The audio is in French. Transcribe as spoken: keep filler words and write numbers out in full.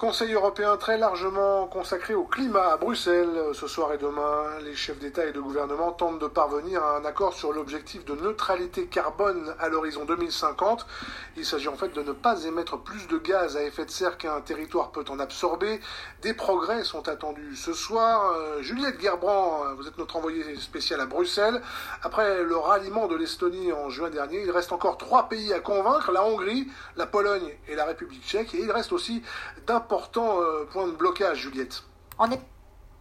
Conseil européen très largement consacré au climat à Bruxelles. Ce soir et demain, les chefs d'État et de gouvernement tentent de parvenir à un accord sur l'objectif de neutralité carbone à l'horizon deux mille cinquante. Il s'agit en fait de ne pas émettre plus de gaz à effet de serre qu'un territoire peut en absorber. Des progrès sont attendus ce soir. Euh, Juliette Gerbrand, vous êtes notre envoyée spéciale à Bruxelles. Après le ralliement de l'Estonie en juin dernier, il reste encore trois pays à convaincre, la Hongrie, la Pologne et la République tchèque. Et il reste aussi d'importants Important euh, point de blocage, Juliette. On est